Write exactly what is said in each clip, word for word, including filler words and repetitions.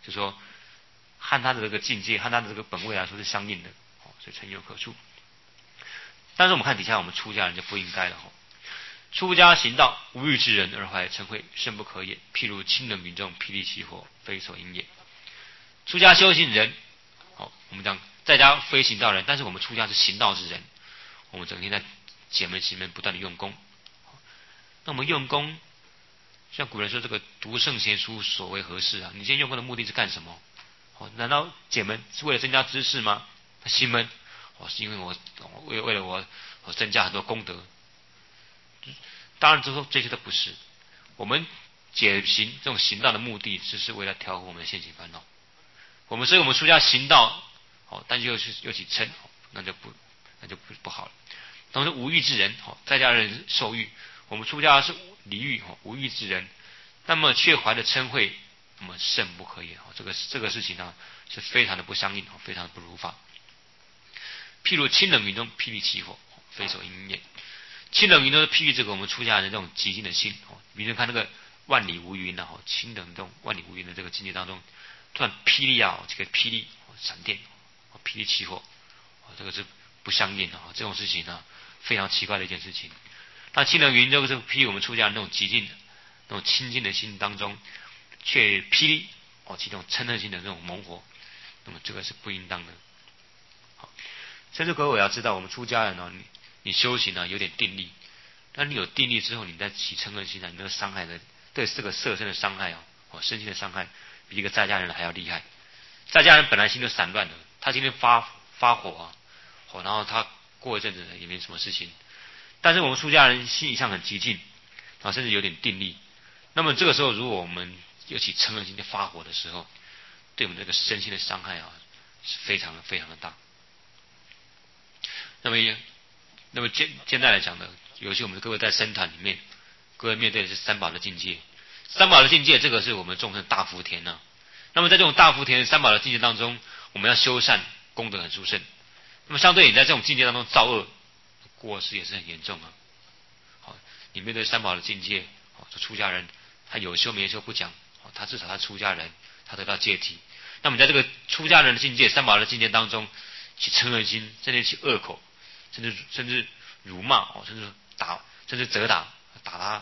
就说和他的这个境界和他的这个本位来说是相应的，哦，所以成有可处。但是我们看底下，我们出家人就不应该了，哦。出家行道，无欲之人而怀嗔恚，甚不可也。譬如清冷云中，霹雳起火，非所应也。出家修行人，好，我们讲在家非行道人，但是我们出家是行道之人，我们整天在解门行门不断的用功。那我们用功，像古人说这个读圣贤书所为何事啊？你今天用功的目的是干什么？哦，难道解门是为了增加知识吗？行门，哦，是因为我为为了我我增加很多功德。当然，之后这些都不是。我们解行这种行道的目的，只是为了调和我们的现行烦恼。我们所以我们出家行道，好，但又是又起嗔，那就不那就不不好了。同时无欲之人，好，在家人受欲，我们出家是离欲，无欲之人，那么却怀着嗔恚，那么甚不可也。这个这个事情呢，是非常的不相应，非常的不如法。譬如清冷云中，霹雳起火，非所应也。清冷云中的譬喻这个我们出家人这种极静的心，比如看那个万里无云啊，清冷这种万里无云的这个境界当中，突然霹雳啊，这个霹雳闪电，霹雳起火，这个是不相应的，这种事情呢非常奇怪的一件事情。那清冷云中这个譬喻我们出家人那种极静的、那种清净的心当中，却霹雳哦，其中嗔恨心的这种猛火，那么这个是不应当的。好，甚至各位要知道，我们出家人呢，你你修行呢有点定力，当你有定力之后，你再起嗔恨心呢，你那个伤害的对这个色身的伤害哦，身心的伤害比一个在家人还要厉害。在家人本来心都散乱的，他今天发发火啊，哦，然后他过一阵子也没什么事情，但是我们出家人心一向很极静，然后甚至有点定力，那么这个时候如果我们又起嗔恨心的发火的时候，对我们这个身心的伤害啊是非常非常的大。那么那么现现在来讲呢，尤其我们各位在僧团里面，各位面对的是三宝的境界，三宝的境界，这个是我们众生大福田啊。那么在这种大福田三宝的境界当中，我们要修善，功德很殊胜。那么相对你在这种境界当中造恶，过失也是很严重啊。好，你面对三宝的境界，好，出家人他有修没修不讲，好，他至少他出家人，他得到戒体。那么在这个出家人的境界、三宝的境界当中，起嗔恨心，甚至起恶口，甚至甚至辱骂，哦，甚至打，甚至责打，打他。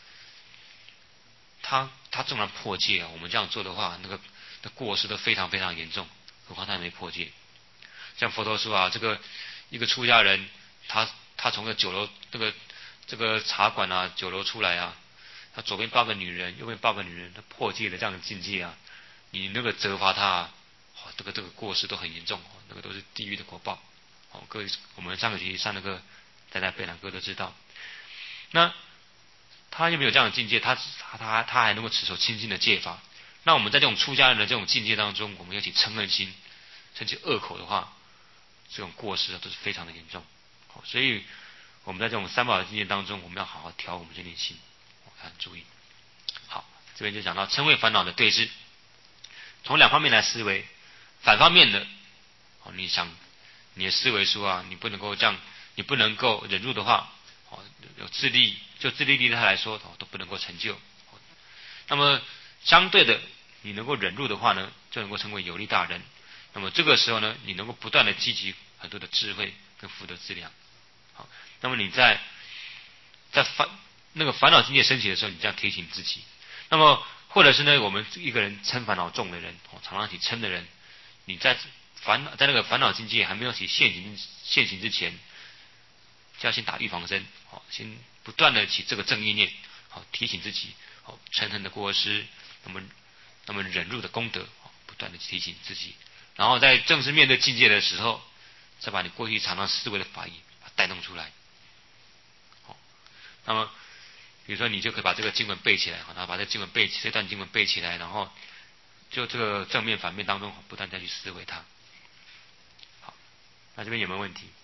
他他纵然破戒啊，我们这样做的话，那个的过失都非常非常严重，何况他还没破戒。像佛陀说啊，这个一个出家人，他他从个酒楼这个这个茶馆啊酒楼出来啊，他左边抱个女人，右边抱个女人，他破戒的这样的境界啊，你那个责罚他啊，哦，这个这个过失都很严重，那个都是地狱的果报。哦，各位，我们上个学期上那个大家贝朗哥都知道。那他又没有这样的境界，他他他他还能够持守清净的戒法。那我们在这种出家人的这种境界当中，我们要起嗔恨心，甚至恶口的话，这种过失都是非常的严重。好，所以我们在这种三宝的境界当中，我们要好好调我们这念心，很注意。好，这边就讲到嗔恚烦恼的对治，从两方面来思维。反方面的，哦，你想你的思维说啊，你不能够这样，你不能够忍辱的话，哦，有自利，就自利利他来说，哦，都不能够成就。那么相对的，你能够忍辱的话呢，就能够成为有利大人。那么这个时候呢，你能够不断的积集很多的智慧跟福德资粮。好，那么你在在烦那个烦恼境界升起的时候，你这样提醒自己。那么或者是呢，我们一个人嗔烦恼重的人，哦，常常起嗔的人，你在烦恼在那个烦恼境界还没有起现行现行之前，就要先打预防针，好，先不断的起这个正意念，好，提醒自己，好，嗔恨的过失，那么那么忍辱的功德，不断的提醒自己，然后在正式面对境界的时候，再把你过去常常思维的法义把它带动出来。好，那么比如说你就可以把这个经文背起来，然后把这个经文背这段经文背起来，然后就这个正面反面当中不断再去思维它。好，那这边有没有问题？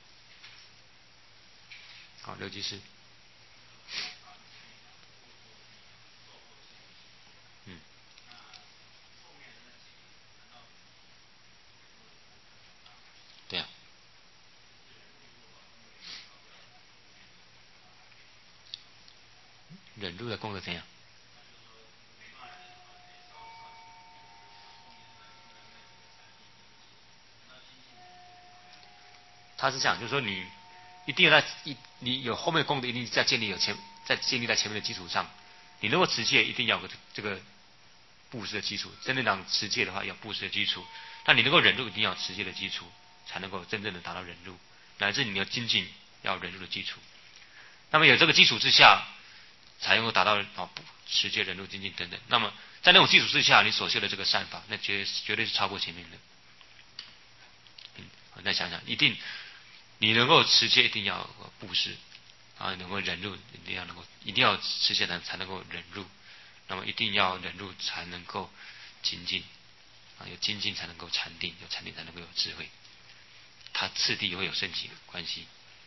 好，刘技师。嗯。对啊。忍辱的功德怎样？ 他是这样，就是说你一定要在一你有后面的功德，一定在建立有前在建立在前面的基础上。你如果持戒，一定要有个这个布施的基础。真正讲持戒的话，要布施的基础。那你能够忍辱，一定要持戒的基础，才能够真正的达到忍辱，乃至你的精进要忍辱的基础。那么有这个基础之下，才能够达到啊持戒、忍辱、精进等等。那么在那种基础之下，你所修的这个善法，那绝绝对是超过前面的。嗯，那想想，一定你能够持戒，一定要布施啊，能够忍辱，一定要能够，一定要持戒才才能够忍辱。那么一定要忍辱才能够精进啊，有精进才能够禅定，有禅定才能够有智慧。它次第会有升级的关系。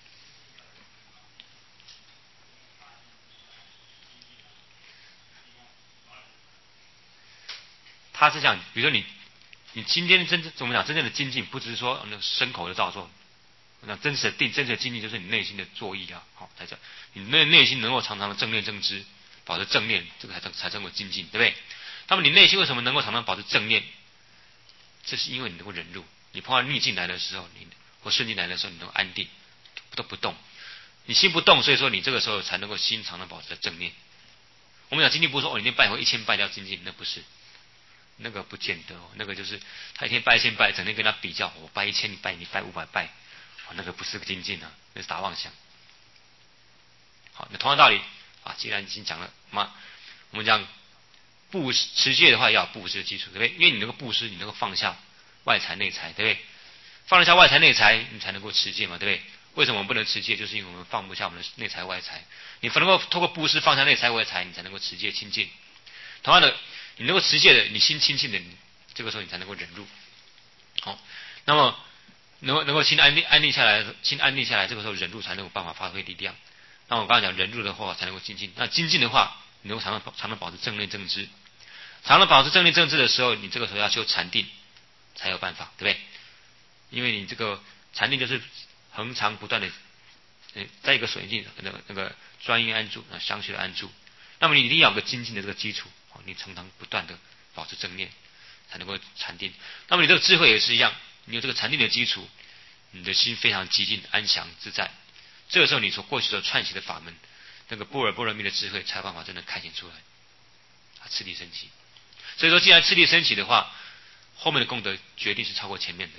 他是讲，比如说你，你今天真正怎么讲？真正的精进，不只是说那牲口的造作，那真实的定，真实的精进就是你内心的作意啊。好，在这，你内内心能够常常的正念正知，保持正念，这个才称才称为精进，对不对？那么你内心为什么能够常常保持正念？这是因为你能够忍辱。你碰到逆境来的时候，你或顺境来的时候，你能够安定，都不动。你心不动，所以说你这个时候才能够心常常保持在正念。我们讲精进不是说哦，你一天拜回一千拜叫精进，那不是。那个不见得哦，那个就是他一天拜一千拜，整天跟他比较，我拜一千你拜你拜五百拜，哦，那个不是个精进啊，那是打妄想。好，那同样道理啊，既然已经讲了嘛，我们讲布施持戒的话，要有布施的基础，对不对？因为你能够布施，你能够放下外财内财，对不对？放得下外财内财，你才能够持戒嘛，对不对？为什么我们不能持戒？就是因为我们放不下我们的内财外财。你能够透过布施放下内财外财，你才能够持戒清净。同样的，你能够持戒的，你心清净的，你这个时候你才能够忍辱。好，那么能够能够心安定安定下来，心安定下来，这个时候忍辱才能有办法发挥力量。那我刚才讲忍辱的话，才能够精进。那精进的话，你能够常常常常保持正念正知，常常保持正念正知的时候，你这个时候要修禅定才有办法，对不对？因为你这个禅定就是恒常不断的，在一个水境那个那个专一安住啊，相续的安住。那么你一定要有个精进的这个基础，你常常不断的保持正念，才能够禅定。那么你这个智慧也是一样，你有这个禅定的基础，你的心非常寂静安详自在。这个时候你所过去所串习的法门，那个般若波罗蜜的智慧才有办法真的开显出来，啊，次第升起。所以说，既然次第升起的话，后面的功德决定是超过前面的。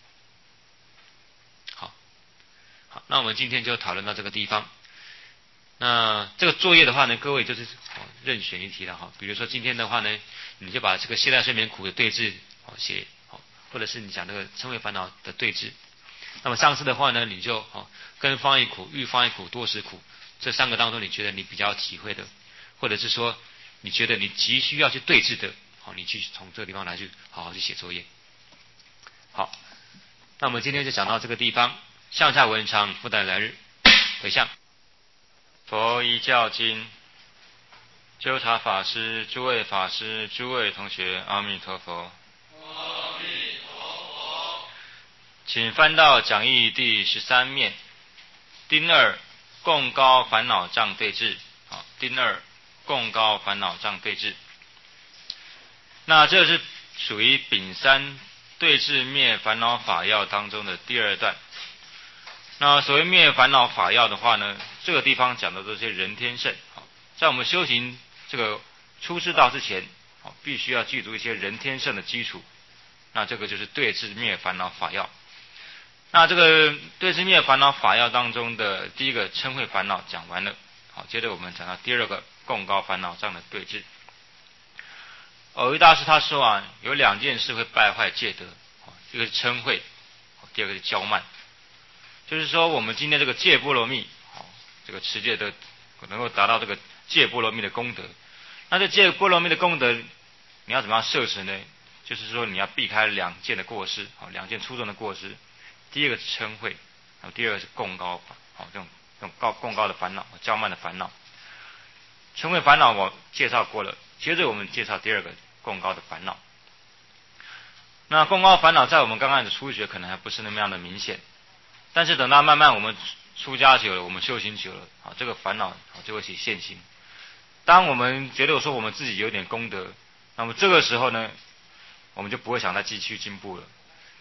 好，好，那我们今天就讨论到这个地方。那这个作业的话呢，各位就是任选一题了哈。比如说今天的话呢，你就把这个懈怠睡眠苦的对治好写好，或者是你讲这个嗔恚烦恼的对治。那么上次的话呢，你就好根方益苦、欲方益苦、多识苦这三个当中，你觉得你比较体会的，或者是说你觉得你急需要去对治的，好，你去从这个地方来去好好去写作业。好，那我们今天就讲到这个地方，向下文长，复待来日回向。 佛依教经，纠察法师、诸位法师、诸位同学，阿弥陀佛。 阿弥陀佛。 请翻到讲义第十三面，丁二共高烦恼障对治。好，丁二共高烦恼障对治。那这是属于丙三对治灭烦恼法要当中的第二段。那所谓灭烦恼法要的话呢，这个地方讲的这些人天圣，在我们修行这个出世道之前，必须要记住一些人天圣的基础。那这个就是对治灭烦恼法要。那这个对治灭烦恼法要当中的第一个嗔恚烦恼讲完了，好，接着我们讲到第二个共高烦恼障的对治。偶一大师他说啊，有两件事会败坏戒德，一个是嗔恚，第二个是骄慢。就是说，我们今天这个戒波罗蜜，好，这个持戒的能够达到这个戒波罗蜜的功德。那这戒波罗蜜的功德，你要怎么样摄持呢？就是说，你要避开两件的过失，好，两件粗重的过失。第一个是嗔恚，然后第二个是共高，好，这种这种高共高的烦恼，骄慢的烦恼。嗔恚烦恼我介绍过了，接着我们介绍第二个共高的烦恼。那共高烦恼在我们刚开始初学可能还不是那么样的明显。但是等到慢慢我们出家久了，我们修行久了，啊，这个烦恼就会起现行。当我们觉得说我们自己有点功德，那么这个时候呢，我们就不会想再继续进步了。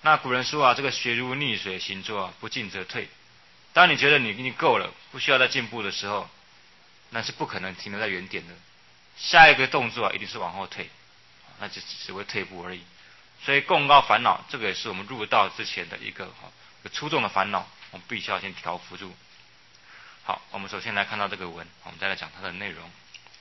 那古人说啊，这个学如逆水行舟啊，不进则退。当你觉得你已经够了，不需要再进步的时候，那是不可能停留在原点的。下一个动作啊，一定是往后退，那就只会退步而已。所以共高烦恼，这个也是我们入道之前的一个哈，一个粗重的烦恼，我们必须要先调伏住。好，我们首先来看到这个文，我们再来讲它的内容。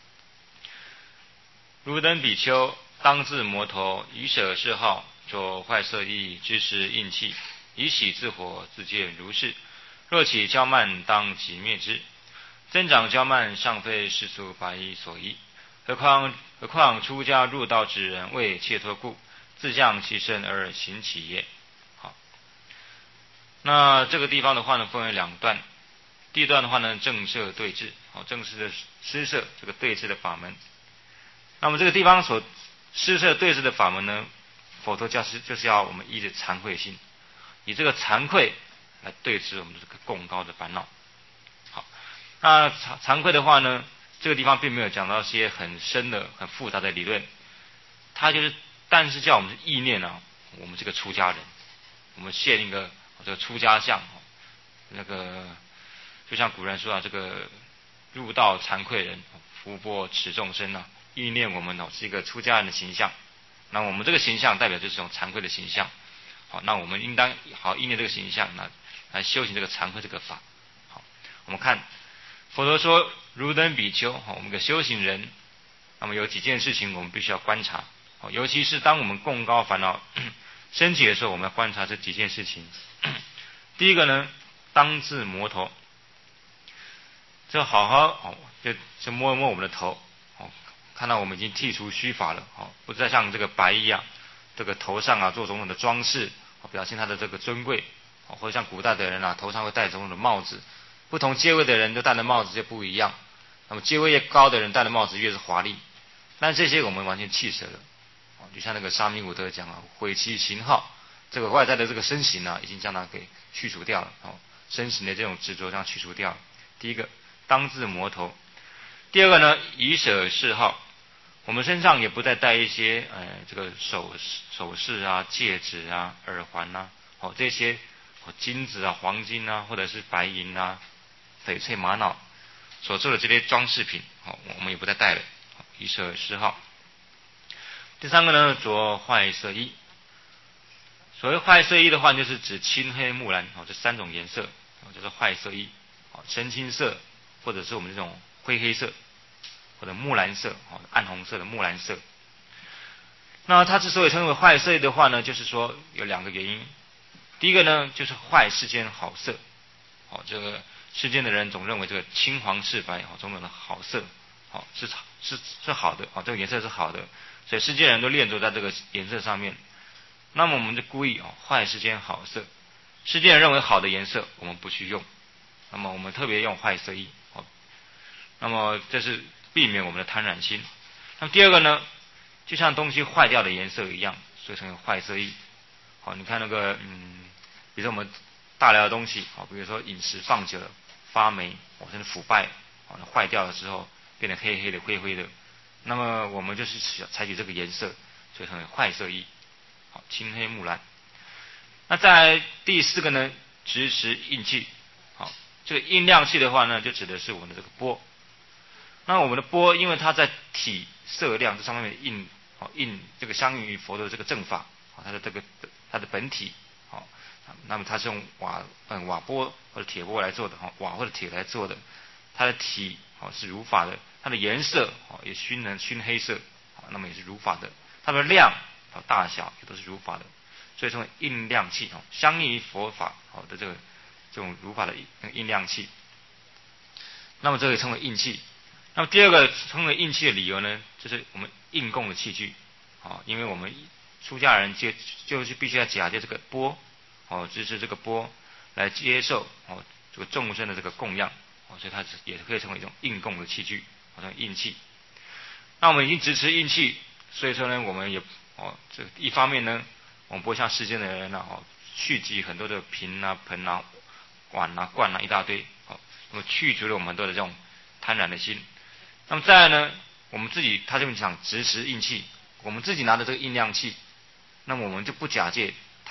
如登比丘，当自摩头，以舍嗜好，着坏色意，知持应气，以喜自火，自见如是。若起骄慢，当即灭之。增长骄慢，尚非世俗法义所依。何况何况出家入道之人，为切脱故，自降其身而行起也。好，那这个地方的话呢，分为两段。第一段的话呢，正摄对治，好，正式的施摄这个对治的法门。那么这个地方所施摄对治的法门呢，佛陀教师就是要我们依着惭愧心，以这个惭愧来对治我们这个共高的烦恼。好，那惭惭愧的话呢，这个地方并没有讲到一些很深的、很复杂的理论，它就是，但是叫我们意念啊，我们这个出家人，我们现一个这个出家相，那个就像古人说啊，这个入道惭愧人，福薄持众生啊，意念我们哦是一个出家人的形象。那我们这个形象代表就是一种惭愧的形象。好，那我们应当好意念这个形象，那来修行这个惭愧这个法。好，我们看佛陀说，如登比丘，好，我们个修行人，那么有几件事情我们必须要观察。好，尤其是当我们共高烦恼升起的时候，我们要观察这几件事情。第一个呢，当自摩头，就好好哦，就就摸一摸我们的头，哦，看到我们已经剔除须发了，哦，不再像这个白衣啊，这个头上啊做种种的装饰，哦，表现他的这个尊贵，哦，或者像古代的人啊，头上会戴种种的帽子，不同阶位的人都戴的帽子就不一样。那么阶位越高的人戴的帽子越是华丽，但这些我们完全弃舍了，哦，就像那个沙弥古德讲啊，毁其形号，这个外在的这个身形啊，已经将它给去除掉了，哦，身形的这种执着这样去除掉了。第一个，当自摩头。第二个呢，以舍嗜好，我们身上也不再戴一些呃这个首首饰啊、戒指啊、耳环啊，哦这些哦金子啊、黄金啊，或者是白银啊、翡翠玛瑙所做的这些装饰品，哦我们也不再戴了，以舍嗜好。第三个呢，着坏色衣。所谓坏色衣的话，就是指青、黑、木蓝，哦这三种颜色，哦就是坏色衣。哦深青色，或者是我们这种灰黑色，或者木蓝色，暗红色的木蓝色。那它之所以称为坏色的话呢，就是说有两个原因。第一个呢，就是坏世间好色，哦，这个世间的人总认为这个青黄赤白，哦，种种的好色，哦，是是是好的，哦，这个颜色是好的，所以世间人都恋着在这个颜色上面。那么我们就故意哦坏世间好色，世间人认为好的颜色，我们不去用。那么我们特别用坏色衣，哦，那么这是避免我们的贪婪心。那么第二个呢，就像东西坏掉的颜色一样，所以称为坏色衣。好，你看那个嗯，比如说我们大量的东西，好，比如说饮食放久了发霉，哦，甚至腐败，好，坏掉了之后变得黑黑的、灰灰的，那么我们就是采取这个颜色，所以称为坏色衣。好，青黑木蓝。那在第四个呢，直持印气。好，这个印量气的话呢，就指的是我们的这个波。那我们的波，因为它在体色量这上面的印，好印这个相应于佛的这个正法，好它的这个它的本体，好，那么它是用瓦嗯瓦钵或者铁钵来做的，哈瓦或者铁来做的，它的体好是如法的，它的颜色好也熏能熏黑色，好那么也是如法的，它的量好大小也都是如法的，所以称为印量气，哦相应于佛法好的这个这种如法的印量气。那么这个称为印气。那么第二个称为印气的理由呢，就是我们应供的器具，啊，因为我们出家人接就是必须要假借这个钵，哦，就是这个钵来接受哦这个众生的这个供养，哦，所以它也可以成为一种应供的器具，好像印气。那我们已经支持印气，所以说呢，我们也哦这一方面呢，我们不会像世间的人啊，哦蓄积很多的瓶啊、盆啊、碗啊、罐啊一大堆，哦，那么去除了我们很多的这种贪婪的心。那么再来呢，我们自己他这边讲直持印气，我们自己拿的这个印量器，那么我们就不假借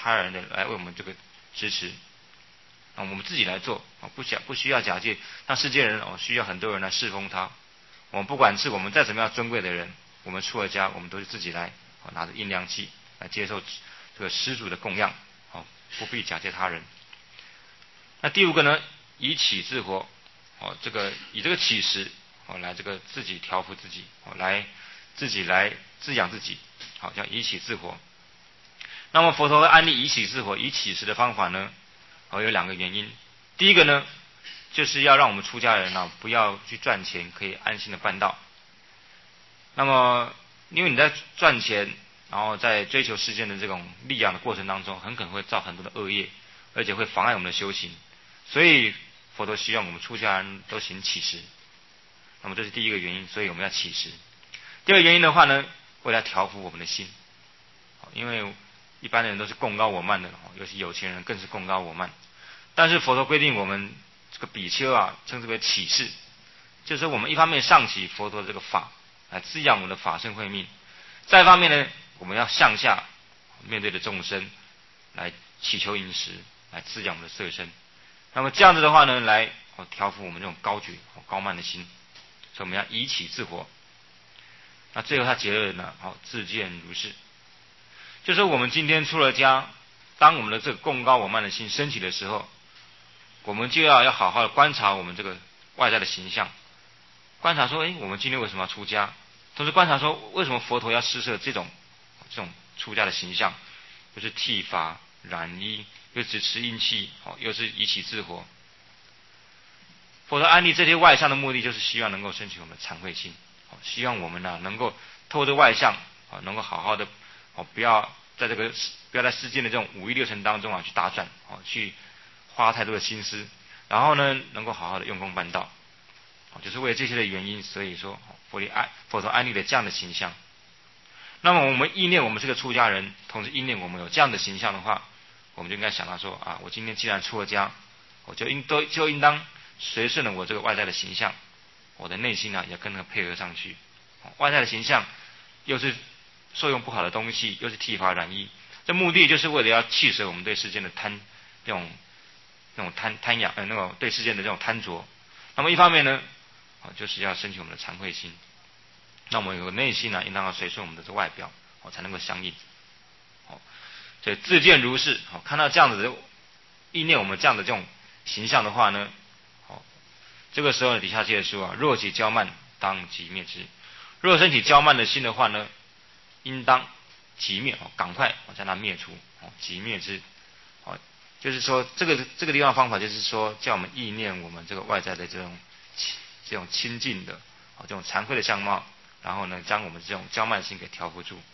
他人的来为我们这个支持，啊，我们自己来做啊，不想不需要假借让世界人哦需要很多人来侍奉他。我们不管是我们再怎么样尊贵的人，我们出了家，我们都是自己来啊，拿着阴凉气来接受这个施主的供养，啊，不必假借他人。那第五个呢，以起自活，哦，这个以这个起食哦来这个自己调服自己，哦来自己来滋养自己，好叫以起自活。那么佛陀会安利以起自活、以起食的方法呢，哦有两个原因。第一个呢，就是要让我们出家人啊不要去赚钱，可以安心的办道。那么因为你在赚钱，然后在追求世间的这种利养的过程当中，很可能会造很多的恶业，而且会妨碍我们的修行。所以佛陀希望我们出家人都行起食，那么这是第一个原因，所以我们要起食。第二个原因的话呢，为了调伏我们的心，因为一般的人都是贡高我慢的，尤其有钱人更是贡高我慢。但是佛陀规定我们这个比丘啊，称之为起事，就是说我们一方面上起佛陀的这个法来滋养我们的法身慧命，再一方面呢，我们要向下面对着众生来祈求饮食，来滋养我们的色身。那么这样子的话呢，来哦调伏我们这种高举、哦、高慢的心，所以我们要以起自活。那最后他结论呢，好、哦、自见如是，就是说我们今天出了家，当我们的这个贡高我慢的心升起的时候，我们就要要好好的观察我们这个外在的形象，观察说，哎，我们今天为什么要出家？同时观察说，为什么佛陀要施设这种这种出家的形象，就是剃发、染衣。又只持阴气，又是以起自活。佛陀安利这些外相的目的，就是希望能够升起我们的惭愧心，希望我们呢能够透过这外相，能够好好的，不要在这个不要在世间的这种五欲六尘当中啊去打转，去花太多的心思，然后呢能够好好的用功办道，就是为了这些的原因，所以说佛陀安佛陀安利的这样的形象。那么我们意念我们是个出家人，同时意念我们有这样的形象的话，我们就应该想到说啊，我今天既然出了家，我就应都就应当随顺了我这个外在的形象，我的内心呢也跟着配合上去。外在的形象又是受用不好的东西，又是剃发染衣，这目的就是为了要弃舍我们对世间的贪，这种那种贪贪仰呃那种对世间的这种贪着。那么一方面呢，就是要升起我们的惭愧心。那我们有个内心呢，应当要随顺我们的这外表，才能够相应。所以自见如是，看到这样子的意念，我们这样的这种形象的话呢，这个时候底下接着说啊，若起骄慢，当即灭之。若升起骄慢的心的话呢，应当即灭，赶快将它灭除，即灭之。就是说，这个这个地方方法就是说，叫我们意念我们这个外在的这种这种清净的、这种惭愧的相貌，然后呢，将我们这种骄慢心给调伏住。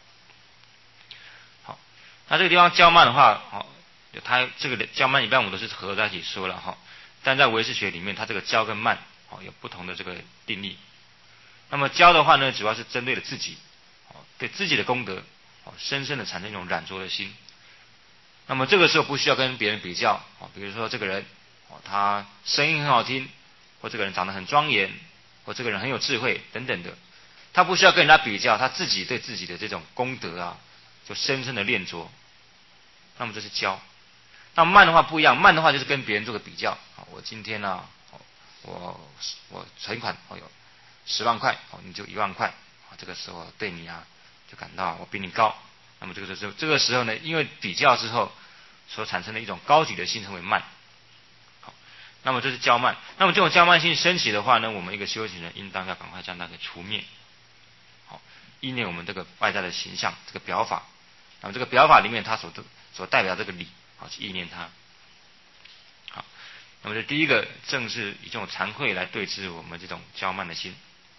那这个地方骄慢的话，哦，它这个骄慢一般我们都是合在一起说了哈，但在唯识学里面，它这个骄跟慢哦有不同的这个定义。那么骄的话呢，主要是针对了自己，哦，对自己的功德，哦，深深的产生一种染着的心。那么这个时候不需要跟别人比较，哦，比如说这个人，哦，他声音很好听，或这个人长得很庄严，或这个人很有智慧等等的，他不需要跟人家比较，他自己对自己的这种功德啊，就深深的练着。那么这是骄。那慢的话不一样，慢的话就是跟别人做个比较。我今天呢、啊，我我存款我有十万块，你就一万块，这个时候对你啊就感到我比你高。那么这个时候这个时候呢，因为比较之后所产生的一种高举的心称为慢。好，那么这是骄慢。那么这种骄慢性升起的话呢，我们一个修行人应当要赶快将它给除灭。好，意念我们这个外在的形象，这个表法。那么这个表法里面，它所所代表这个理，好去意念它。好，那么这第一个，正是以这种惭愧来对治我们这种骄慢的心。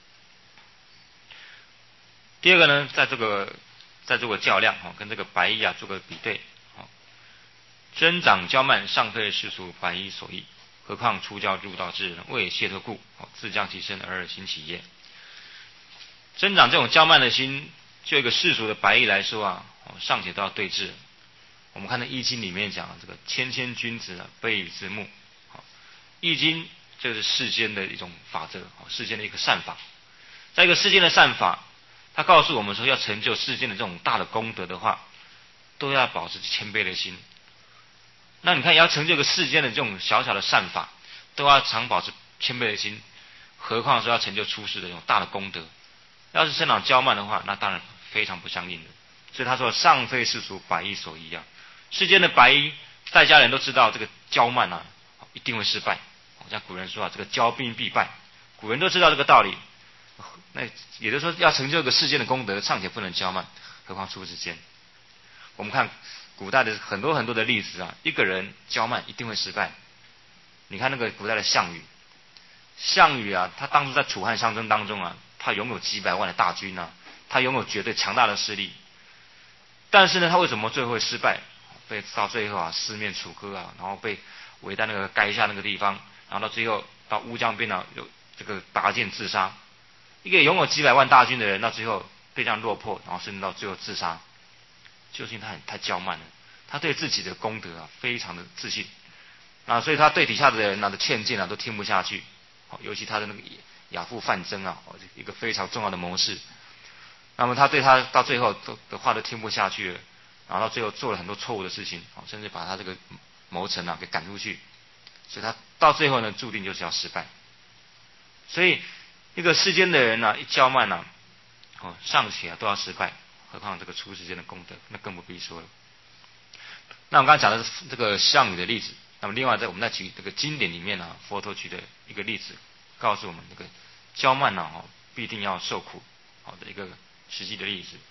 第二个呢，在这个在做个较量，跟这个白衣啊做个比对。增长骄慢，尚非世俗白衣所宜，何况出教入道之人，为解脱故，自降其身而行起耶。增长这种骄慢的心，就一个世俗的白衣来说啊，尚且都要对治。我们看到《易经》里面讲这个谦谦君子啊，卑于自牧。易经这是世间的一种法则，世间的一个善法。在一个世间的善法，它告诉我们说，要成就世间的这种大的功德的话， 都要保持谦卑的心。那你看，要成就一个世间的这种小小的善法，都要常保持谦卑的心，何况说要成就出世的这种大的功德。要是生长骄慢的话，那当然非常不相应的。所以他说：“上非世俗百亿所依啊。”世间的百亿在家人都知道，这个骄慢啊，一定会失败。像古人说啊，这个骄兵必败，古人都知道这个道理。那也就是说，要成就一个世间的功德，尚且不能骄慢，何况出世间？我们看古代的很多很多的例子啊，一个人骄慢一定会失败。你看那个古代的项羽，项羽啊，他当初在楚汉相争当中啊，他拥有几百万的大军啊，他拥有绝对强大的势力。但是呢，他为什么最后会失败？被到最后啊，四面楚歌啊，然后被围在那个垓下那个地方，然后到最后到乌江边啊，有这个拔剑自杀。一个拥有几百万大军的人，到最后被这样落魄，然后甚至到最后自杀，就是因为他很太骄慢了，他对自己的功德啊非常的自信啊，所以他对底下的人啊的劝谏啊都听不下去。尤其他的那个亚父范增啊，一个非常重要的谋士，那么他对他到最后都的话都听不下去了，然后到最后做了很多错误的事情，甚至把他这个谋臣啊给赶出去，所以他到最后呢注定就是要失败。所以一个世间的人呢、啊，一骄慢啊，哦尚且啊都要失败，何况这个出世间的功德，那更不必说了。那我们刚才讲的是这个项羽的例子，那么另外在我们再举这个经典里面呢、啊，佛陀举的一个例子，告诉我们这个骄慢呢、啊，哦必定要受苦，好的一个实际的例子。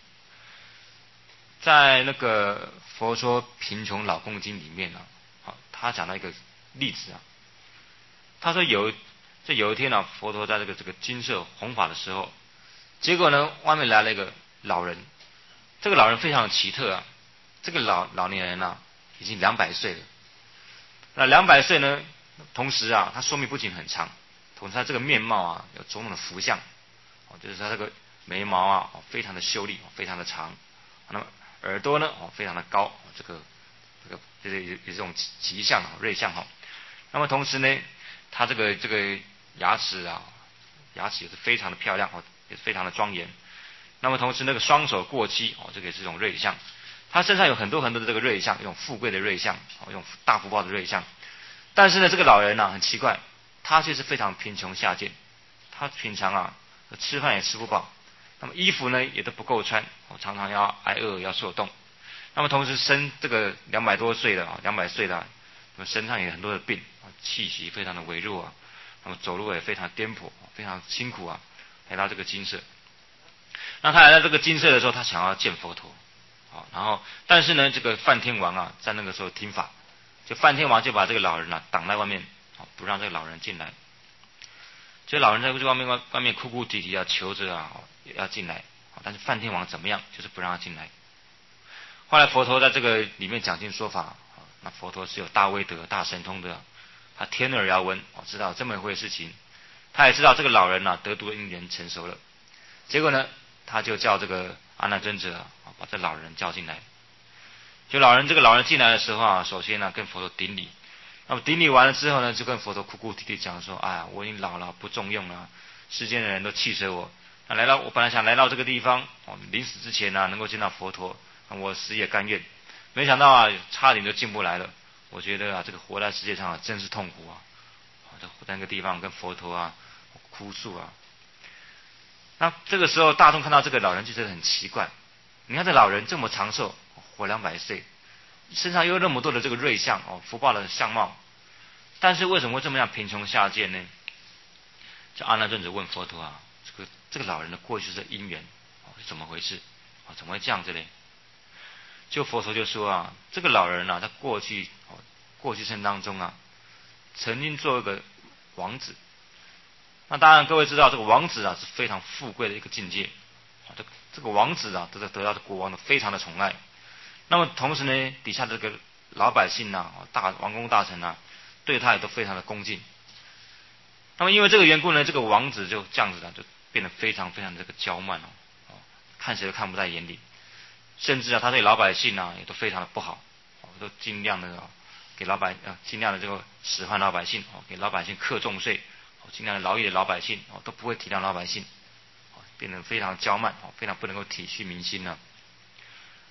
在那个佛说贫穷老公经里面呢、啊，好他讲到一个例子啊，他说有这有一天呢、啊，佛陀在这个这个金舍弘法的时候，结果呢外面来了一个老人，这个老人非常的奇特啊，这个老老年人啊已经两百岁了。那两百岁呢，同时啊他寿命不仅很长，同时他这个面貌啊有种种的福相，就是他这个眉毛啊非常的秀丽，非常的长，那么耳朵呢非常的高，这个这个这是有这种吉相瑞相哈。那么同时呢，他这个这个牙齿啊，牙齿也是非常的漂亮哦，也是非常的庄严。那么同时那个双手过膝哦，这个也是一种瑞相。他身上有很多很多的这个瑞相，一种富贵的瑞相，一种大福报的瑞相。但是呢，这个老人呢、啊、很奇怪，他却是非常贫穷下贱。他平常啊吃饭也吃不饱，那么衣服呢也都不够穿，常常要挨饿要受冻。那么同时身这个两百多岁的啊，两百岁的、啊，那么身上也有很多的病，气息非常的微弱啊，那么走路也非常颠簸，非常辛苦啊，来到这个金舍。那他来到这个金舍的时候，他想要见佛陀。好，然后但是呢，这个梵天王啊，在那个时候听法，就梵天王就把这个老人啊挡在外面，不让这个老人进来。这老人在外面外外面哭哭啼啼啊，求着啊要进来，但是梵天王怎么样，就是不让他进来。后来佛陀在这个里面讲经说法，那佛陀是有大威德、大神通的，他天耳遥闻，知道这么一回事情，他也知道这个老人啊得度的因缘成熟了，结果呢，他就叫这个阿难尊者把这老人叫进来。就老人这个老人进来的时候啊，首先呢跟佛陀顶礼，那么顶礼完了之后呢，就跟佛陀哭哭啼啼讲说：“哎呀，我已经老了，不中用了，世间的人都弃舍我。那来到我本来想来到这个地方，哦，临死之前呢、啊、能够见到佛陀，我死也甘愿。没想到啊，差点就进不来了。我觉得啊，这个活在世界上啊，真是痛苦啊！这活在那个地方跟佛陀啊哭诉啊。那这个时候，大众看到这个老人就觉得很奇怪。你看这老人这么长寿，活两百岁，身上又有那么多的这个瑞相哦，福报的相貌，但是为什么会这么样贫穷下贱呢？这阿难尊者问佛陀啊，这个这个老人的过去的因缘哦是怎么回事？哦，怎么会这样子呢？就佛陀就说啊，这个老人啊，他过去哦过去生当中啊，曾经做一个王子。那当然，各位知道这个王子啊是非常富贵的一个境界，这个这个王子啊得得到的国王的非常的宠爱。那么同时呢，底下这个老百姓啊，大王公大臣啊，对他也都非常的恭敬。那么因为这个缘故呢，这个王子就这样子啊，就变得非常非常的这个骄慢哦，看谁都看不在眼里，甚至啊，他对老百姓啊也都非常的不好，都尽量的、啊、给老百啊尽量的这个使唤老百姓，给老百姓课重税。尽量的劳役的老百姓哦，都不会体谅老百姓，变得非常骄慢，非常不能够体恤民心呢。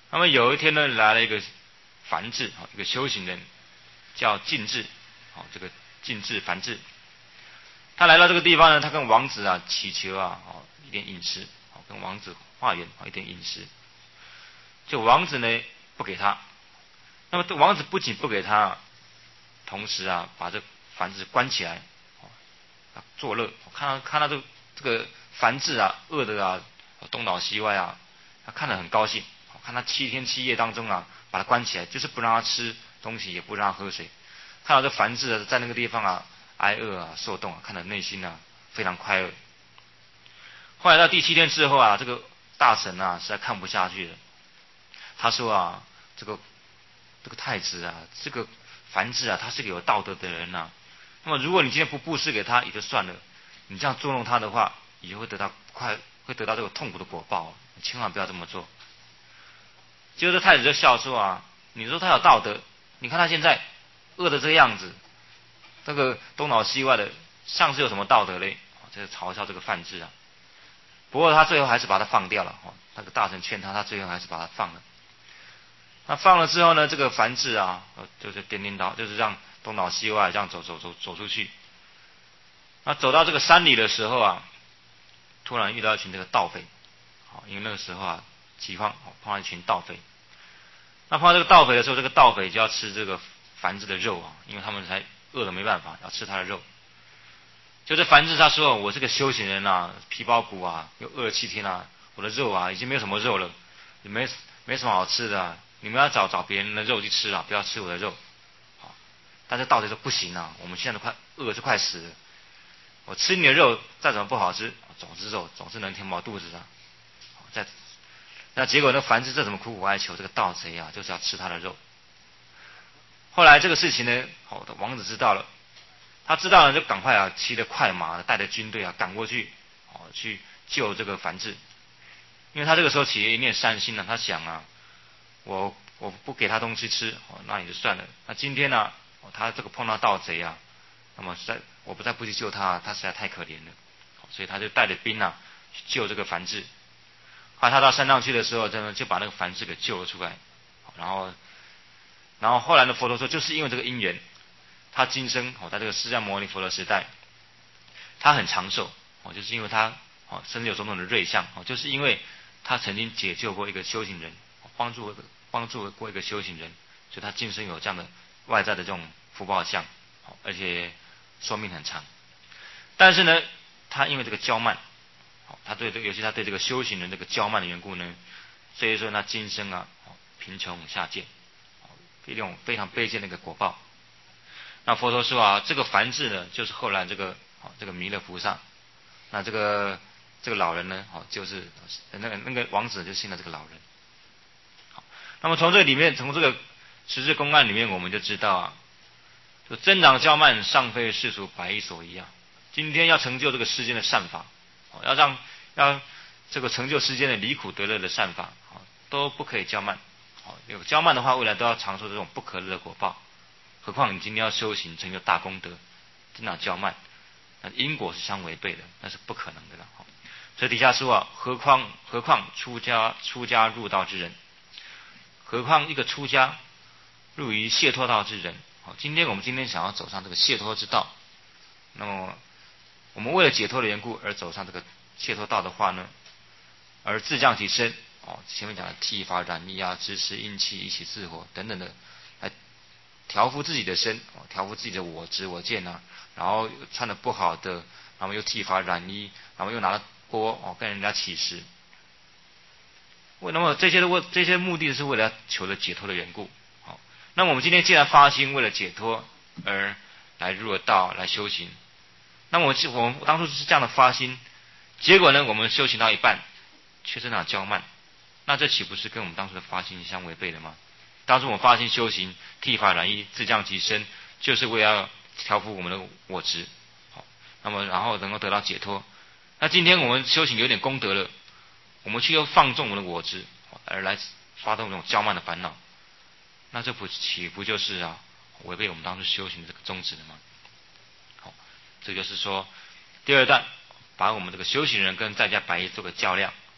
那么有一天呢，来了一个梵志，一个修行人，叫净智，这个净智梵志，他来到这个地方呢，他跟王子啊祈求啊，一点饮食，跟王子化缘，一点饮食。就王子呢不给他，那么王子不仅不给他，同时啊把这梵志关起来，作乐。看到看到这这个梵志啊饿的啊东倒西歪啊，他看得很高兴。看他七天七夜当中啊把他关起来，就是不让他吃东西，也不让他喝水。看到这梵志啊在那个地方啊挨饿啊受冻啊，看得内心啊非常快乐。后来到第七天之后啊，这个大臣啊实在看不下去了，他说啊，这个这个太子啊，这个梵志啊，他是个有道德的人呐、啊。那么如果你今天不布施给他也就算了，你这样捉弄他的话，以后会得到快会得到这个痛苦的果报，你千万不要这么做。结果这太子就笑说啊，你说他有道德，你看他现在饿的这个样子，这个东倒西歪的，像是有什么道德嘞？这是嘲笑这个梵志啊。不过他最后还是把他放掉了，那个大臣劝他，他最后还是把他放了。那放了之后呢，这个梵志啊，就是颠颠倒，就是让东倒西歪这样走走走走出去。那走到这个山里的时候啊，突然遇到一群这个盗匪，因为那个时候啊饥荒，碰到一群盗匪。那碰到这个盗匪的时候，这个盗匪就要吃这个梵志的肉啊，因为他们才饿得没办法，要吃他的肉。就这梵志他说，我这个修行人啊，皮包骨啊，又饿了七天啊，我的肉啊已经没有什么肉了，也没没什么好吃的、啊，你们要找找别人的肉去吃啊，不要吃我的肉。好，但是盗贼说不行啊，我们现在都快饿是快死了，我吃你的肉再怎么不好吃，总之肉总是能填饱肚子的。再那结果呢，梵志这怎么苦苦哀求，这个盗贼啊就是要吃他的肉。后来这个事情呢，好的王子知道了。他知道了就赶快啊，骑着快马，带着军队啊赶过去，哦，去救这个梵志。因为他这个时候起了一念善心呢、啊，他想啊，我我不给他东西吃，哦，那也就算了。那今天呢、啊，哦，他这个碰到盗贼啊，那么实在我不再不去救他，他实在太可怜了，所以他就带着兵啊去救这个梵志。后来他到山上去的时候，真的就把那个梵志给救了出来。然后，然后后来呢，佛陀说，就是因为这个因缘。他今生哦，在这个释迦牟尼佛的时代，他很长寿哦，就是因为他哦，甚至有种种的瑞相哦，就是因为他曾经解救过一个修行人，帮助帮助过一个修行人，所以他今生有这样的外在的这种福报相，而且寿命很长。但是呢，他因为这个骄慢，他对这个，尤其他对这个修行人这个骄慢的缘故呢，所以说他今生啊贫穷下贱，一种非常卑贱的一个果报。那佛陀说啊，这个梵志呢，就是后来这个这个弥勒菩萨。那这个这个老人呢，就是那个那个王子就信了这个老人。好，那么从这里面，从这个十字公案里面，我们就知道啊，就增长骄慢，尚非世俗百亿所宜啊。今天要成就这个世间的善法，要让要这个成就世间的离苦得乐的善法，都不可以骄慢。有骄慢的话，未来都要尝受这种不可乐的果报。何况你今天要修行成就大功德，增长骄慢，那因果是相违背的，那是不可能的了。所以底下说啊，何况何况出家出家入道之人，何况一个出家入于解脱道之人。好，今天我们今天想要走上这个解脱之道，那么我们为了解脱的缘故而走上这个解脱道的话呢，而自降其身，哦，前面讲的剃发染衣啊、支持阴气、一起自火等等的，来调伏自己的身，调伏自己的我执我见啊，然后穿的不好的，然后又剃发染衣，然后又拿了钵哦跟人家乞食。那么这些的为这些目的是为了求了解脱的缘故。好，那么我们今天既然发心为了解脱而来入了道来修行，那么我们我们当初是这样的发心，结果呢我们修行到一半却增长骄慢，那这岂不是跟我们当初的发心相违背的吗？当初我们发心修行剃发染衣自降其身，就是为了要调伏我们的我执，好，那么然后能够得到解脱。那今天我们修行有点功德了，我们却又放纵我们的我执，而来发动这种骄慢的烦恼，那这不岂不就是啊违背我们当初修行的这个宗旨了吗？好，这就是说第二段把我们这个修行人跟在家百业做个较量，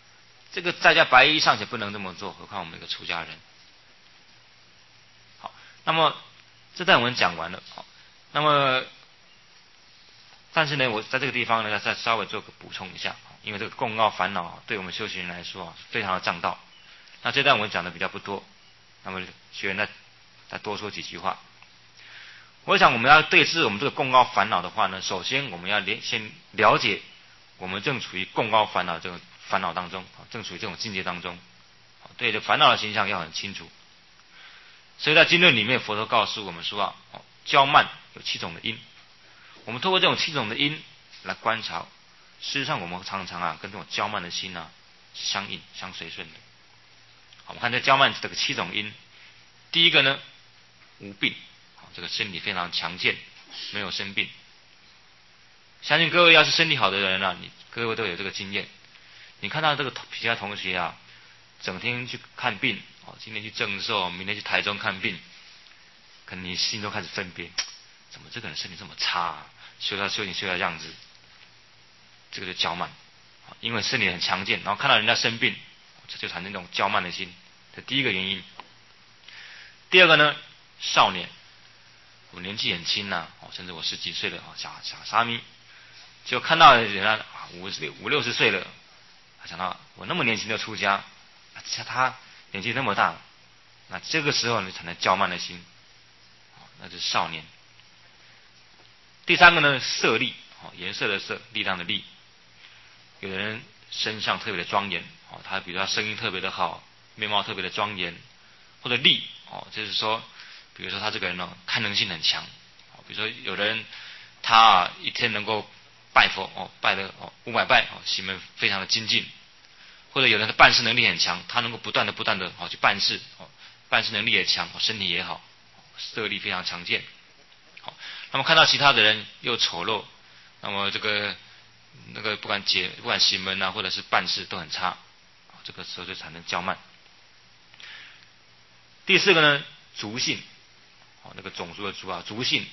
这个在家白衣尚且不能这么做，何况我们一个出家人？好，那么这段我们讲完了。好，那么但是呢，我在这个地方呢，再稍微做个补充一下，因为这个共傲烦恼对我们修行人来说啊，非常的障道。那这段我讲的比较不多，那么学员再再多说几句话。我想我们要对治我们这个共傲烦恼的话呢，首先我们要先了解我们正处于共傲烦恼这个烦恼当中，正处于这种境界当中，对这烦恼的形象要很清楚。所以在经论里面，佛陀告诉我们说啊，骄慢有七种的因，我们通过这种七种的因来观察，事实上我们常常啊跟这种骄慢的心啊相应相随顺的。我们看这骄慢这个七种因，第一个呢，无病，这个身体非常强健，没有生病。相信各位要是身体好的人啊，你各位都有这个经验。你看到这个其他同学啊，整天去看病，哦，今天去正寿，明天去台中看病，可能你心中开始分别，怎么这个人身体这么差啊？修到修行修到这样子，这个就骄慢，因为身体很强健，然后看到人家生病，这就产生这种骄慢的心，这第一个原因。第二个呢，少年，我年纪很轻呐、啊，甚至我十几岁了，小小沙弥，就看到人家五十五六十岁了，他想到我那么年轻就出家，像他年纪那么大，那这个时候呢，才能骄慢的心，那就是少年。第三个呢，色力，颜色的色，力量的力。有的人身相特别的庄严，他比如说他声音特别的好，面貌特别的庄严，或者力，就是说，比如说他这个人呢，堪能性很强，比如说有的人他啊一天能够拜佛哦，拜了哦五百拜哦，行门非常的精进，或者有人的办事能力很强，他能够不断的不断的哦去办事哦，办事能力也强，身体也好，色力非常强健。好，那么看到其他的人又丑陋，那么这个那个不管解不管行门啊，或者是办事都很差，这个时候就产生骄慢。第四个呢，族性，哦，那个种族的族啊，族性。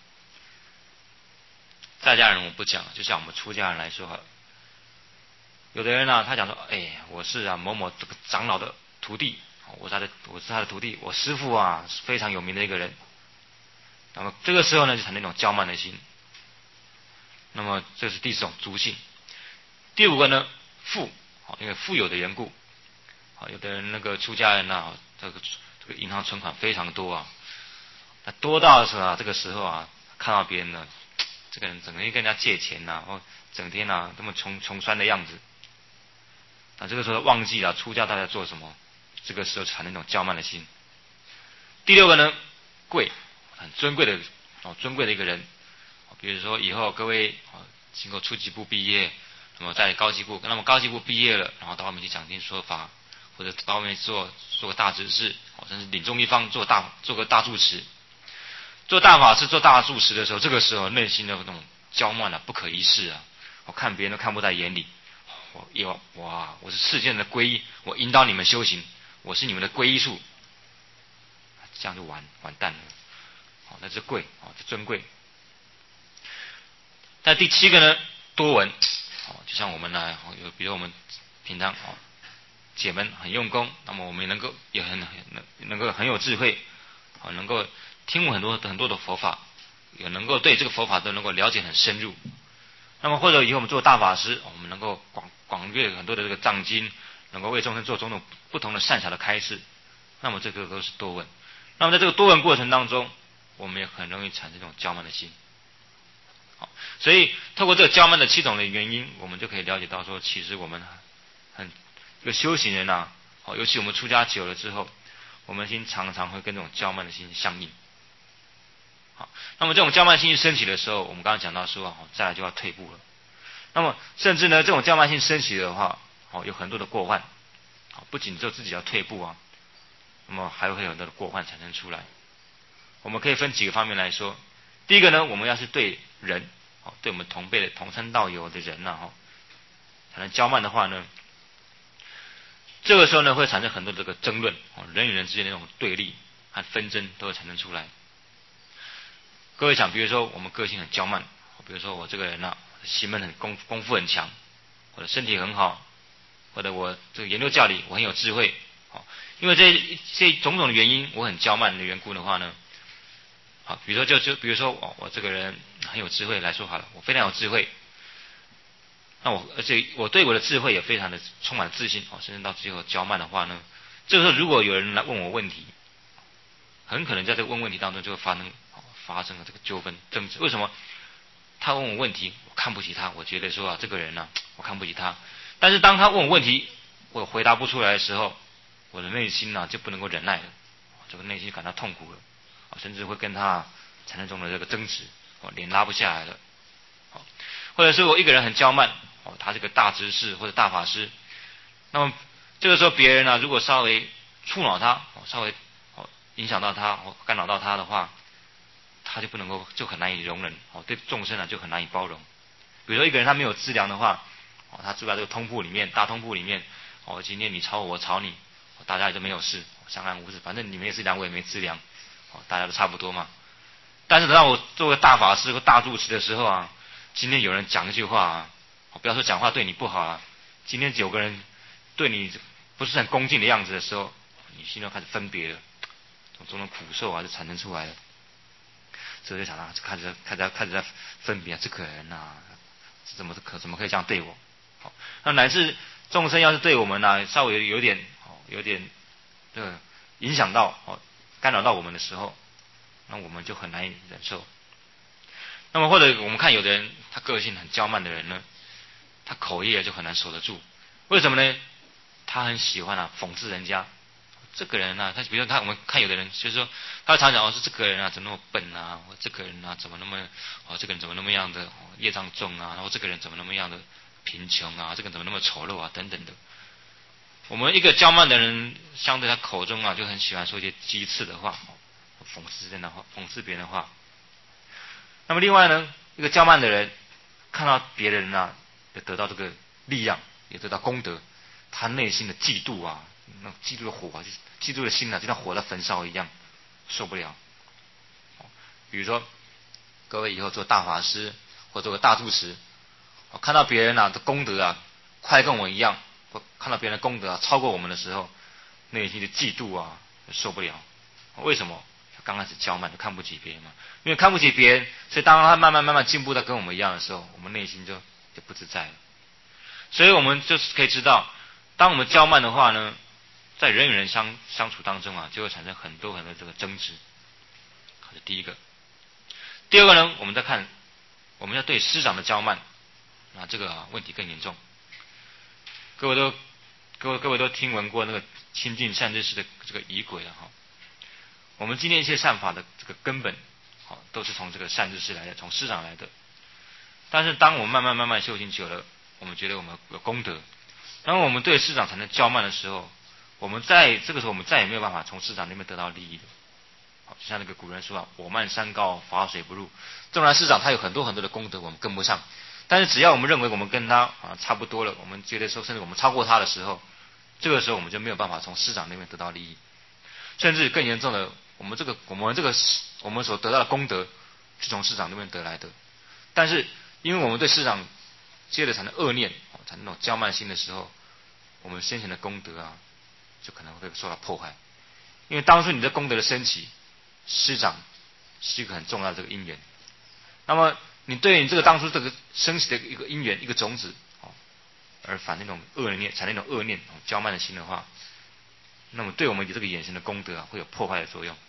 在家人我不讲，就像我们出家人来说，有的人呢、啊，他讲说，哎，我是啊某某这个长老的徒弟，我是他的我是他的徒弟，我师父啊是非常有名的一个人。那么这个时候呢，就产生一种骄慢的心。那么这是第四种族性。第五个呢，富，因为富有的缘故，有的人那个出家人啊，这个这个银行存款非常多啊，那多到是啊，这个时候啊，看到别人呢，这个人整天跟人家借钱呐、啊，或整天啊这么穷穷酸的样子，那这个时候忘记了出家大家做什么，这个时候产生一种骄慢的心。第六个呢，贵，很尊贵的哦，尊贵的一个人，比如说以后各位经过初级部毕业，那么在高级部，那么高级部毕业了，然后到外面去讲经说法，或者到外面做做个大执事，甚至领众一方做大做个大住持，做大法师做大住持的时候，这个时候内心的那种骄慢啊，不可一世啊，我看别人都看不在眼里，我有哇，我是世间的皈依，我引导你们修行，我是你们的皈依处，这样就完完蛋了。好，那是贵，好，这尊贵。那第七个呢，多闻，好，就像我们呢，有比如我们平常哦，解门很用功，那么我们也能够也很能能够很有智慧，好，能够听过很多很多的佛法，也能够对这个佛法都能够了解很深入。那么或者以后我们做大法师，我们能够广广阅很多的这个藏经，能够为众生做种种不同的善巧的开示，那么这个都是多闻。那么在这个多闻过程当中，我们也很容易产生这种骄慢的心。好，所以透过这个骄慢的七种的原因，我们就可以了解到说，其实我们很这个修行人啊，好，尤其我们出家久了之后，我们心常常会跟这种骄慢的心相应。好，那么这种骄慢心升起的时候，我们刚刚讲到说，再来就要退步了。那么甚至呢，这种骄慢心升起的话，好，有很多的过患，好，不仅只有自己要退步啊，那么还会有很多的过患产生出来。我们可以分几个方面来说。第一个呢，我们要是对人，对我们同辈的同参道友的人呐，哈，产生骄慢的话呢，这个时候呢会产生很多这个争论，人与人之间的那种对立和纷争都会产生出来。各位想，比如说我们个性很骄慢，比如说我这个人啊，行门很功功夫很强，或者身体很好， 或者我这个研究教理我很有智慧，好，因为这这种种的原因，我很骄慢的缘故的话呢，好，比如说就就比如说我我这个人很有智慧来说好了，我非常有智慧，那我而且我对我的智慧也非常的充满自信，哦，甚至到最后骄慢的话呢，这个时候如果有人来问我问题，很可能在这个问问题当中就会发生发生了这个纠纷争执。为什么？他问我问题，我看不起他，我觉得说啊，这个人呢、啊，我看不起他。但是当他问我问题，我回答不出来的时候，我的内心呢、啊、就不能够忍耐了，这个内心感到痛苦了，甚至会跟他产生中的这个争执，脸拉不下来了。或者是我一个人很骄慢，他是个大执事或者大法师，那么这个时候别人呢、啊，如果稍微触恼他，稍微影响到他，干扰到他的话，他就不能够，就很难以容忍，哦，对众生呢就很难以包容。比如说一个人他没有资粮的话，哦，他住在这个通铺里面，大通铺里面，哦，今天你吵我，我吵你，大家也就没有事，相安无事，反正你没资粮，我也没资粮，哦，大家都差不多嘛。但是等到我做个大法师或大住持的时候啊，今天有人讲一句话啊，不要说讲话对你不好啊，今天有个人对你不是很恭敬的样子的时候，你心中开始分别了，种种的苦受啊就产生出来了。所以就想啊，就开始开始开始在分别这个人啊，怎么可怎么可以这样对我？好，那乃至众生要是对我们呢、啊，稍微有点有点这个影响到哦，干扰到我们的时候，那我们就很难以忍受。那么或者我们看有的人，他个性很骄慢的人呢，他口业就很难守得住。为什么呢？他很喜欢啊讽刺人家。这个人啊，他比如说他我们看有的人，就是说他常讲哦，是这个人啊怎么那么笨啊，或这个人啊怎么那么哦，这个人怎么那么样的、哦、业障重啊，然后这个人怎么那么样的贫穷啊，这个人怎么那么丑陋啊等等的。我们一个骄慢的人，相对他口中啊就很喜欢说一些讥刺的话，讽刺人的话，讽刺别人的话。那么另外呢，一个骄慢的人看到别人啊得到这个力量，也得到功德，他内心的嫉妒啊。那嫉妒的火啊，嫉妒的心啊，就像火在焚烧一样，受不了。比如说，各位以后做大法师或做个大住持，看到别人啊的功德啊，快跟我一样，或看到别人的功德啊超过我们的时候，内心的嫉妒啊，受不了。为什么？他刚开始骄慢，就看不起别人嘛。因为看不起别人，所以当他慢慢慢慢进步到跟我们一样的时候，我们内心就就不自在了。所以我们就是可以知道，当我们骄慢的话呢，在人与人相相处当中啊，就会产生很多很多这个争执。这是第一个。第二个呢，我们再看，我们要对师长的骄慢，那这个、啊、问题更严重。各位都各位各位都听闻过那个亲近善知识的这个仪轨了哈。我们今天一切善法的这个根本，好都是从这个善知识来的，从师长来的。但是当我们慢慢慢慢修行久了，我们觉得我们有功德，当我们对师长产生骄慢的时候，我们在这个时候我们再也没有办法从师长那边得到利益的。好，就像那个古人说啊，我慢山高，法水不入。纵然师长他有很多很多的功德，我们跟不上，但是只要我们认为我们跟他啊差不多了，我们觉得说甚至我们超过他的时候，这个时候我们就没有办法从师长那边得到利益。甚至更严重的，我们这个我们这个我们所得到的功德是从师长那边得来的，但是因为我们对师长接着产生恶念，产生那种骄慢心的时候，我们先前的功德啊，就可能会受到破坏。因为当初你的功德的升起，师长是一个很重要的这个因缘。那么你对你这个当初这个升起的一个因缘一个种子，而反那种恶念，产生那种恶念、骄慢的心的话，那么对我们这个衍生的功德啊，会有破坏的作用。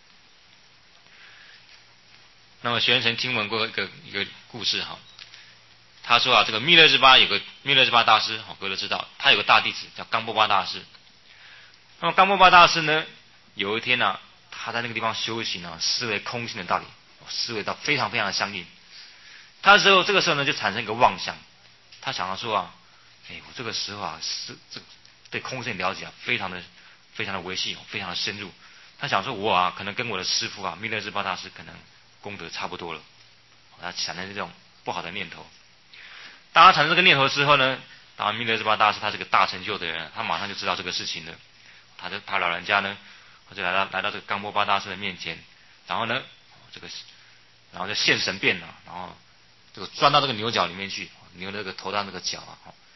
那么学员曾听闻过一个一个故事哈，他说啊，这个密勒日巴有个密勒日巴大师，各位都知道，他有个大弟子叫冈波巴大师。那么冈波巴大师呢，有一天呢、啊，他在那个地方修行啊，思维空性的道理，思维到非常非常的相应。他之后这个时候呢，就产生一个妄想，他想要说啊，哎，我这个时候啊，是这个对空性了解啊，非常的非常的维系，非常的深入。他想说，我啊，可能跟我的师父啊，密勒日巴大师可能功德差不多了，他产生这种不好的念头。当他产生这个念头之后呢，当然密勒日巴大师他是个大成就的人，他马上就知道这个事情了。他就他老人家呢，就来到来到这个冈波巴大师的面前，然后呢，这个然后就现神变了，然后这个钻到这个牛角里面去，牛的这个头到那个脚啊，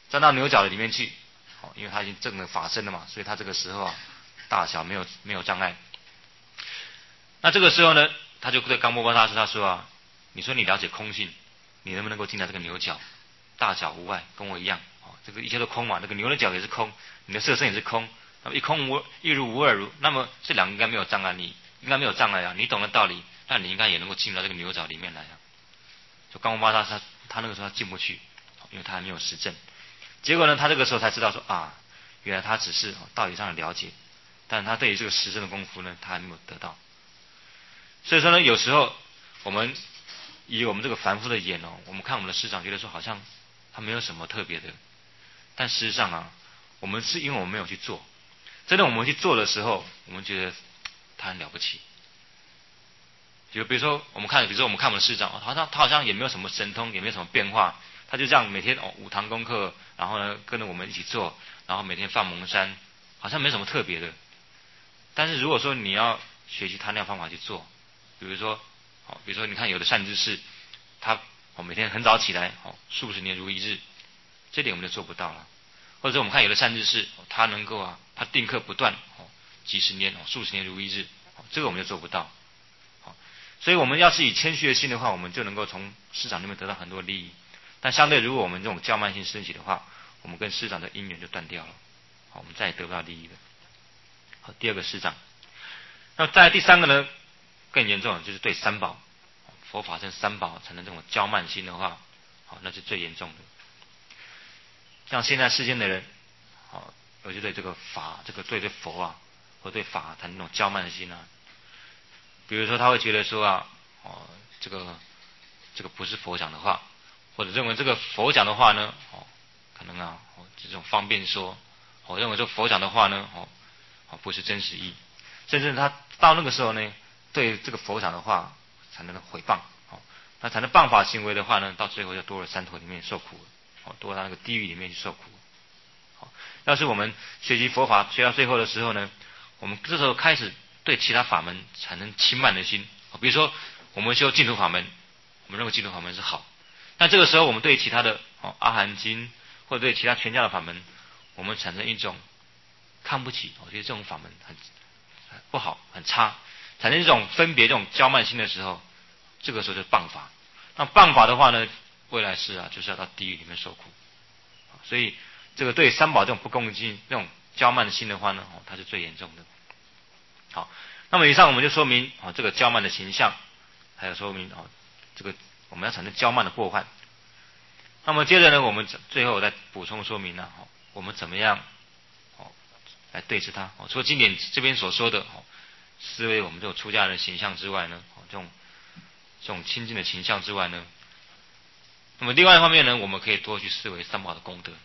钻到牛角的里面去，哦，因为他已经证了法身了嘛，所以他这个时候啊，大小没有没有障碍。那这个时候呢，他就对冈波巴大师他说啊，你说你了解空性，你能不能够进来这个牛角，大小无碍，跟我一样，哦，这个一切都空嘛，那个牛的角也是空，你的色身也是空，那么一空无一如无二如，那么这两个应该没有障碍，你应该没有障碍啊，你懂了道理，那你应该也能够进到这个牛角里面来啊。就冈波巴大师他他那个时候他进不去，因为他还没有实证。结果呢，他这个时候才知道说啊，原来他只是道理上的了解，但他对于这个实证的功夫呢，他还没有得到。所以说呢，有时候我们以我们这个凡夫的眼哦，我们看我们的师长，觉得说好像他没有什么特别的，但事实上啊，我们是因为我们没有去做，真的我们去做的时候，我们觉得他很了不起。就比如说我们看，比如说我们看我们的师长，好像他好像也没有什么神通，也没有什么变化，他就这样每天哦五堂功课，然后呢跟着我们一起做，然后每天放蒙山，好像没什么特别的。但是如果说你要学习他那样方法去做，比如说，哦，比如说你看有的善知识，他哦每天很早起来，哦数十年如一日，这点我们就做不到了。或者说我们看有的善知识，他能够啊，他定课不断，哦几十年，哦数十年如一日，哦这个我们就做不到。所以我们要是以谦虚的心的话，我们就能够从师长那边得到很多利益。但相对，如果我们这种骄慢心升起的话，我们跟师长的因缘就断掉了，好，我们再也得不到利益了。好，第二个师长。那再来第三个呢，更严重的就是对三宝，佛法跟三宝产生这种骄慢心的话，好，那是最严重的。像现在世间的人，好，尤其对这个法，这个对这佛啊，或对法产生这种骄慢的心啊。比如说他会觉得说啊，哦，这个这个不是佛讲的话，或者认为这个佛讲的话呢，哦，可能啊，哦，这种方便说，我认为说佛讲的话呢，哦，哦不是真实意，甚至他到那个时候呢，对这个佛讲的话产生了毁谤，哦，那产生谤法行为的话呢，到最后就多了三途里面受苦，哦，多到那个地狱里面去受苦。好，要是我们学习佛法学到最后的时候呢，我们这时候开始对其他法门产生轻慢的心，比如说我们修净土法门，我们认为净土法门是好，但这个时候我们对其他的哦阿含经或者对其他全教的法门，我们产生一种看不起，我觉得这种法门很不好很差，产生一种分别这种骄慢心的时候，这个时候就是谤法。那谤法的话呢，未来是啊就是要到地狱里面受苦，所以这个对三宝这种不恭敬这种骄慢的心的话呢，哦它是最严重的。好，那么以上我们就说明哦这个骄慢的形象，还有说明哦这个我们要产生骄慢的过患。那么接着呢，我们最后再补充说明呢，哦我们怎么样哦来对治它。哦除了经典这边所说的哦思维我们这种出家人的形象之外呢，哦这种这种亲近的形象之外呢，那么另外一方面呢，我们可以多去思维三宝的功德。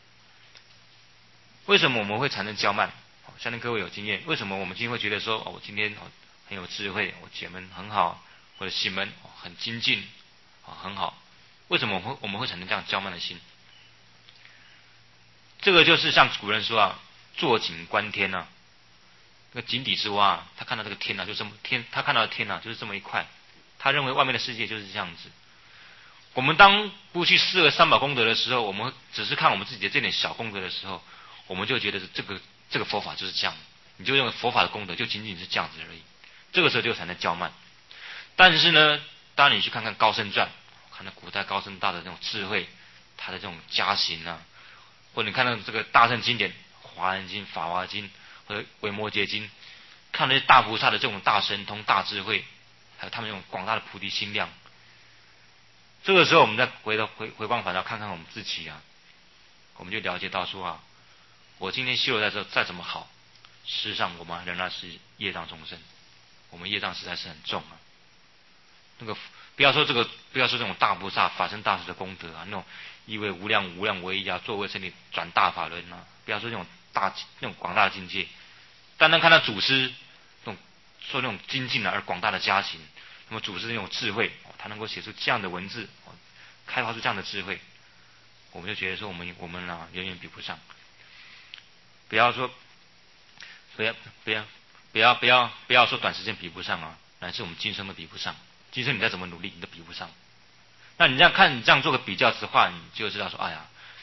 为什么我们会产生骄慢？相信各位有经验，为什么我们今天会觉得说，哦，我今天哦很有智慧，我解门很好，或者行门哦很精进，啊、哦、很好？为什么我们会我们会产生这样骄慢的心？这个就是像古人说啊，坐井观天啊，那个井底之蛙啊，他看到这个天啊，就这么天，他看到的天啊，就是这么一块，他认为外面的世界就是这样子。我们当不去思维三宝功德的时候，我们只是看我们自己的这点小功德的时候，我们就觉得这个这个佛法就是这样，你就认为佛法的功德就仅仅是这样子而已，这个时候就产生骄慢。但是呢，当你去看看高僧传，看到古代高僧大的那种智慧，他的这种家行啊，或者你看到这个大乘经典《华严经》《法华经》或者《维摩诘经》，看那些大菩萨的这种大神通、大智慧，还有他们这种广大的菩提心量，这个时候我们再回到回回光返照看看我们自己啊，我们就了解到说啊，我今天修的在这再怎么好，事实上我们仍然是业障众生，我们业障实在是很重啊。那个不要说这个，不要说这种大菩萨法身大士的功德啊，那种意味无量无量威仪啊，作为身体转大法轮啊，不要说这种大那种广大的境界，单单看到祖师那种说那种精进而广大的家行，那么祖师那种智慧，他能够写出这样的文字，开发出这样的智慧，我们就觉得说我们我们啊远远比不上。不要说不要不要不要不要不要说短时间比不上啊，乃至我们今生都比不上。今生你再怎么努力，你都比不上。那你这样看，你这样做个比较的话，你就知道说，哎呀，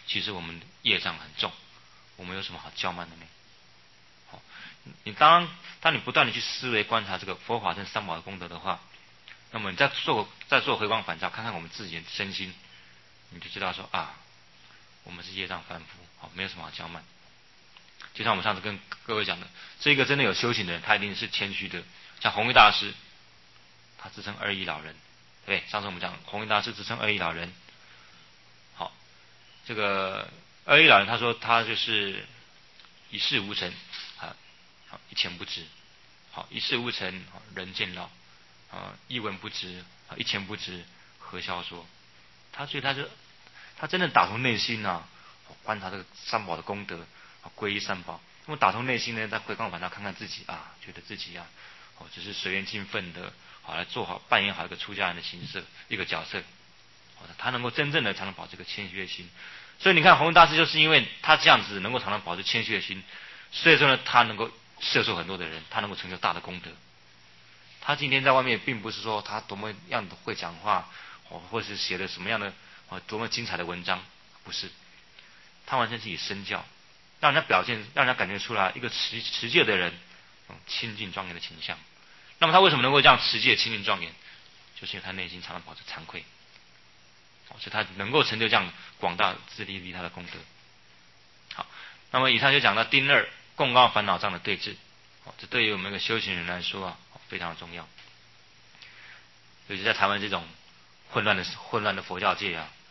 其实我们业障很重，我们有什么好骄慢的呢？好，你当当你不断的去思维观察这个佛法跟三宝的功德的话，那么你再做再做回光返照，看看我们自己的身心，你就知道说啊，我们是业障凡夫，好，没有什么好骄慢。就像我们上次跟各位讲的，这个真的有修行的人，他一定是谦虚的。像弘一大师，他自称二一老人，对不对？上次我们讲弘一大师自称二一老人。好，这个二一老人他说他就是一事无成啊，好一钱不值，好一事无成，人渐老啊，一文不值啊，一钱不值，何消说？他所以他就他真的打从内心啊，观察这个三宝的功德。皈依三宝，那么打从内心呢，再回光返照看看自己啊，觉得自己啊，哦，只是随缘尽分的，好来做好扮演好一个出家人的形色一个角色，哦，他能够真正的才能保持这个谦虚的心。所以你看弘一大师就是因为他这样子能够常常保持谦虚的心，所以说呢，他能够摄受很多的人，他能够成就大的功德。他今天在外面并不是说他多么样的会讲话，哦，或是写的什么样的哦多么精彩的文章，不是，他完全是以身教。让人家表现，让人家感觉出来一个持持戒的人，嗯，清净庄严的倾向。那么他为什么能够这样持戒、清净庄严？就是因为他内心常常保持惭愧，哦，所以他能够成就这样广大自利利他的功德。好，那么以上就讲到丁二共高烦恼障的对治，哦，这对于我们一个修行人来说啊，非常重要。尤其在台湾这种混乱的混乱的佛教界啊，